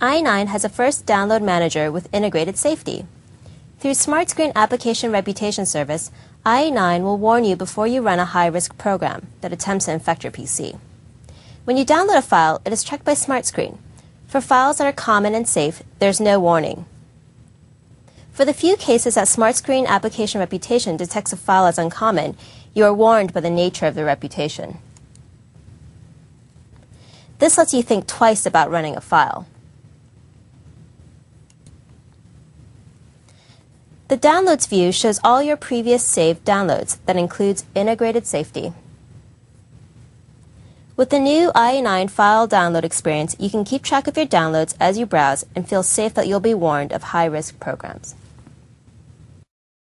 i9 has a first download manager with integrated safety. Through SmartScreen Application Reputation Service, i9 will warn you before you run a high-risk program that attempts to infect your PC. When you download a file, it is checked by SmartScreen. For files that are common and safe, there's no warning. For the few cases that SmartScreen Application Reputation detects a file as uncommon, you are warned by the nature of the reputation. This lets you think twice about running a file. The Downloads view shows all your previous saved downloads that includes integrated safety. With the new i9 file download experience, you can keep track of your downloads as you browse and feel safe that you'll be warned of high-risk programs.